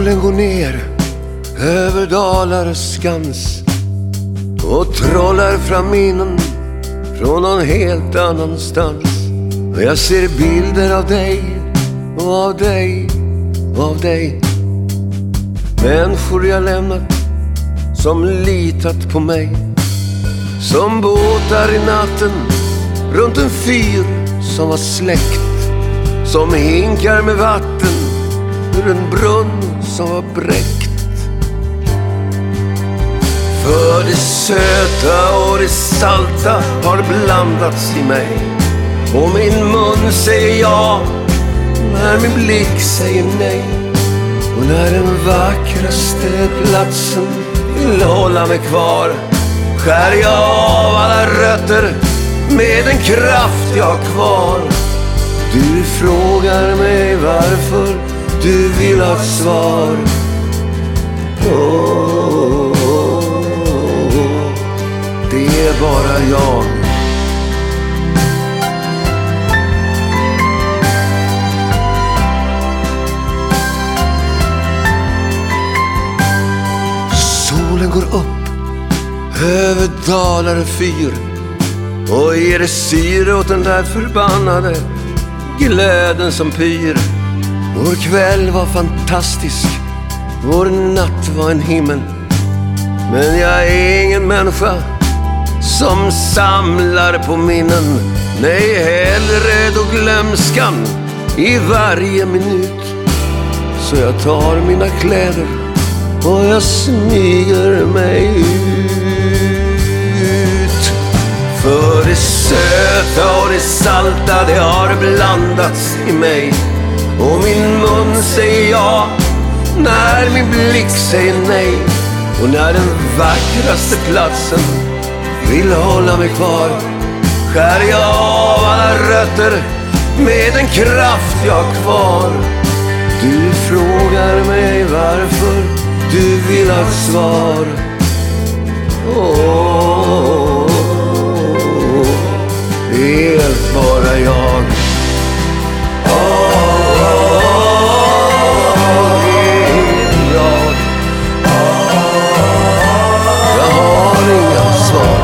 Solen går ner över dalar och skans och trollar fram minnen från någon helt annanstans. Och jag ser bilder av dig och av dig och av dig. Människor jag lämnat som litat på mig. Som båtar i natten runt en fyr som var släckt. Som hinkar med vatten ur en brunn som var bräckt. För det söta och det salta har blandats i mig. Och min mun säger ja när min blick säger nej. Och när den vackraste platsen vill hålla mig kvar, skär jag av alla rötter med den kraft jag har kvar. Du frågar mig varför du vill ha ett svar. Det är bara jag. Solen går upp över dalar och fyr och ger det syre åt den där förbannade glöden som pyr. Vår kväll var fantastisk, vår natt var en himmel. Men jag är ingen människa som samlar på minnen. Nej, hellre då glömskan i varje minut. Så jag tar mina kläder och jag smyger mig ut. För det söta och det salta, det har blandats i mig. Och min mun säger ja när min blick säger nej. Och när den vackraste platsen vill hålla mig kvar, skär jag av alla rötter med den kraft jag har kvar. Du frågar mig varför du vill ha ett svar. Det är bara jag. Jag har inga svar.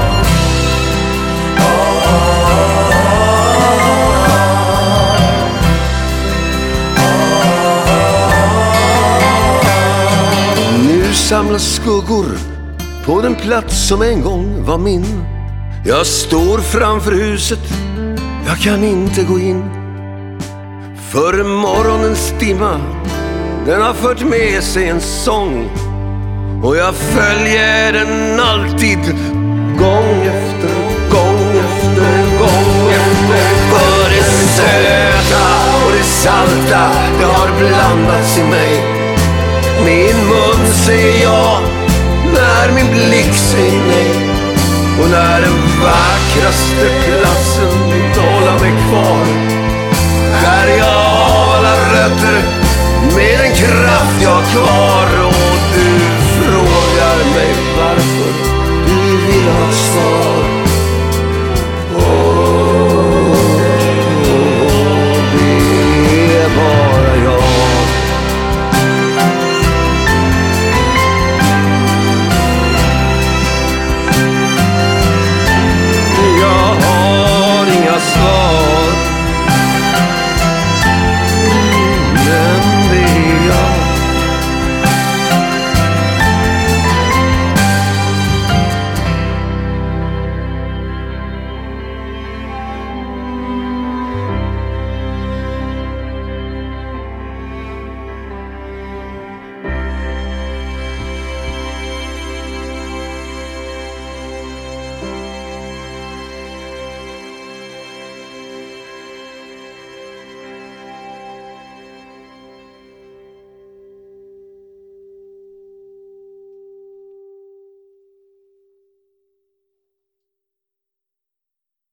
Nu samlas skuggor på den plats som en gång var min. Jag står framför huset, jag kan inte gå in. För morgonens dimma, den har fört med sig en sång. Och jag följer den alltid, gång efter gång efter gång efter. För det söta och det salta, det har blandats i mig. Min mun säger ja när min blick säger nej. Och när den vackraste platsen vill hålla mig kvar, skär jag av alla rötter med den kraft jag har kvar. Och du frågar mig varför du vill ha ett svar.